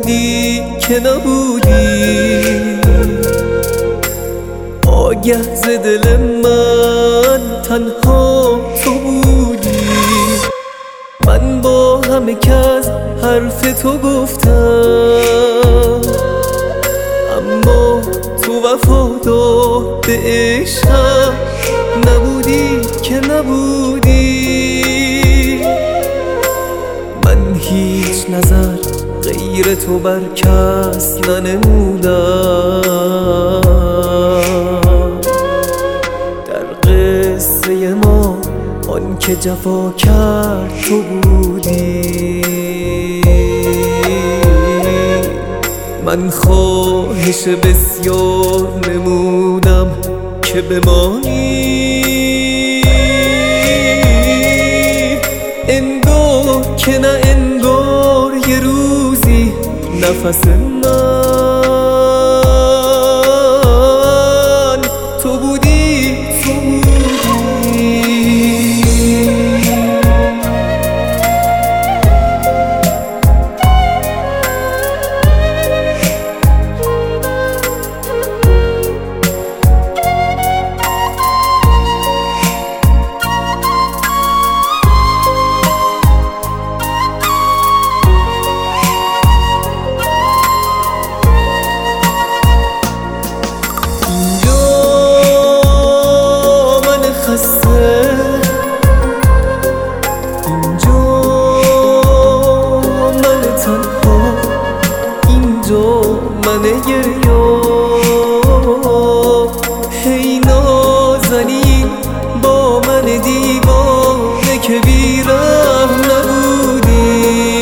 نبودی که نبودی، آگه ز دل من تنها تو بودی. من با همه کس حرف تو گفتم، اما تو وفادار به عشقم نبودی که نبودی. من هیچ نظر غیر تو بر کس ننمودم. در قصه ما آن که جفا کرد تو بودی. من خواهش بسیار نمودم که بمانی، انگار که نه انگار یه روزی نفس من تو بودی، تو بودی. اینجا من تنها، اینجا من گریان. هی نازنین با من دیوانه که بی‌رحم نبودی.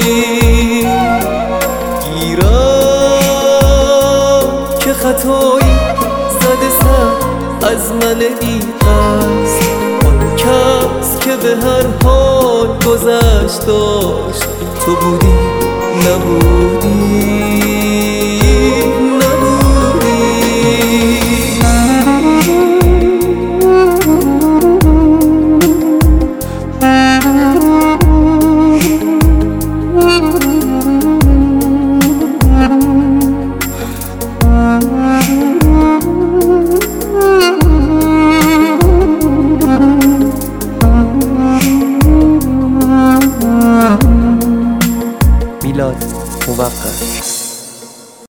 گیرم که خطایی زده سر از من بی‌قصد، کس که به هر حال گذشت داشت تو بودی نبودی.